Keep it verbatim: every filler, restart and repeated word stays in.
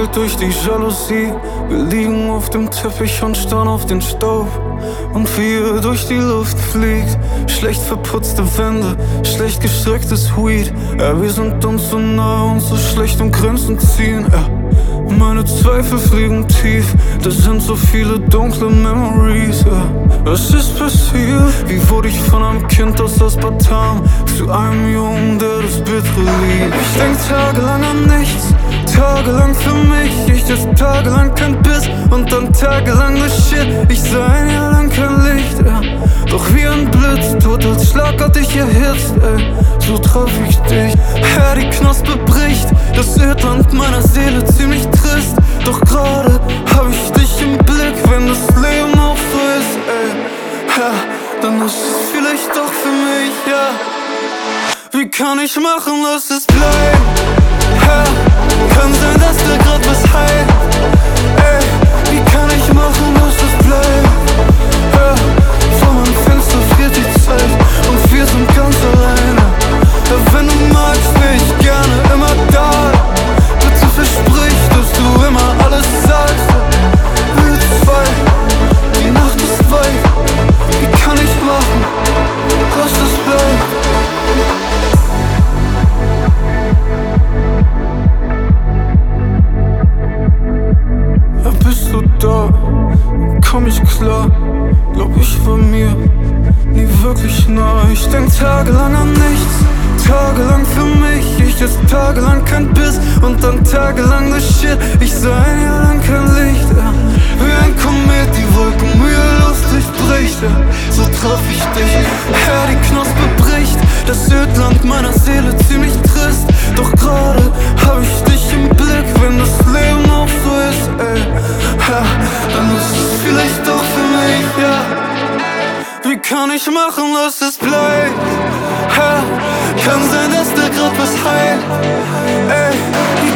gequält durch die Jalousie. Wir liegen auf dem Teppich und starren auf den Staub. Und wie er durch die Luft fliegt. Schlecht verputzte Wände, schlecht gestrecktes Weed. Ja, wir sind uns so nah und so schlecht um Grenzen ziehen. Ja, meine Zweifel fliegen tief. Das sind so viele dunkle Memories. Ja, was ist passiert? Wie wurde ich von einem Kind aus Aspartam zu einem Jungen, der das Bittere liebt? Ich denk tagelang an nichts, tagelang für mich. Ich esse tagelang kein Biss und dann tagelang das Shit. Ich sah ein Jahr lang kein Licht, ja. Doch wie ein Blitz, tot als schlagartig erhitzt, ey. So traf ich dich, ja, die Knospe bricht. Das Erdland meiner Seele ziemlich trist. Doch gerade hab ich dich im Blick, wenn das Leben auch so ist, ey. Ja, dann ist es vielleicht doch für mich, ja. Wie kann ich machen, dass es bleibt? Ja, kann sein, dass der grad was heilt. Ey, wie kann ich machen, dass es bleibt? Ja, vor meinem Fenster friert die Zeit und wir sind ganz alleine. Ja, wenn du magst, bin ich gerne immer da. Bitte versprich, dass du immer alles sagst. Wir zwei, die Nacht ist weit. Wie kann ich machen, dass es bleibt? Ja, bist du da? Komm ich klar? Glaub, ich war mir nie wirklich nah. Ich denk tagelang an nichts, tagelang für mich. Ich esse tagelang kein Biss und dann tagelang das Shit. Ich sah ein Jahr lang kein Licht, ja. Wie ein Komet, die Wolken mühelos durchbricht, ja. So traf ich dich, ja, die Knospe bricht. Das Ödland meiner Seele ziemlich trist. Doch gerade hab ich dich im Blick, wenn das Leben auch so ist, ey. Ja, dann ist es vielleicht doch für mich, ja. Wie kann ich machen, dass es bleibt? Ja, kann sein, dass der grad was heilt. Ey, wie